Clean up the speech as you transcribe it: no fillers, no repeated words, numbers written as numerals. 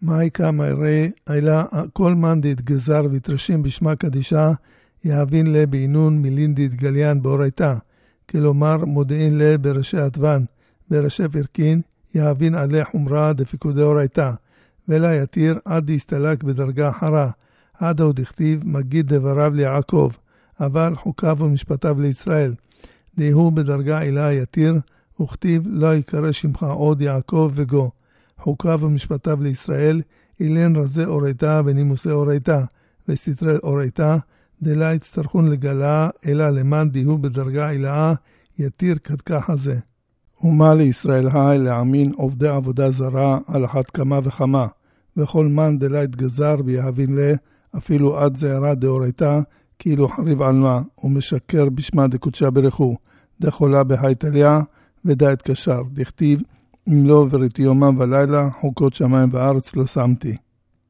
מאי כמה הרי, אלא כל מן דתגזר ותרשים בשמה קדישה, יהבין לה בעינון מילין דתגליין באורייתה, כלומר מודיעין לה בראשי עטוון, בראשי פרקין, יהבין עלי חומרה דפיקודי אורייתה, ולה יתיר עד יסתלק בדרגה אחרה, עד עוד הכתיב מגיד דבריו ליעקב, אבל חוקיו ומשפטיו לישראל. דהוא בדרגה אלה יתיר, וכתיב לא יקרא שמך עוד יעקב וגו. חוקיו ומשפטיו לישראל, אילן רזי אורייתה ונימוסי אורייתה, וסתרי אורייתה, דלה יצטרכון לגלה, אלא למען דהוא בדרגה אלאה, יתיר כדכך הזה. ומה לישראל היי לעמין עובדי עבודה זרה על אחת כמה וכמה, וכל מן דלה יתגזר ביהבין לה, אפילו עד זערה דאורייתה, כאילו חריב על מה, ומשקר בשמה דקודשה ברכו, דחולה בהייתליה, ודה התקשר, דכתיב, אם לא וראיתי יומם ולילה, חוקות שמיים וארץ לא שמתי.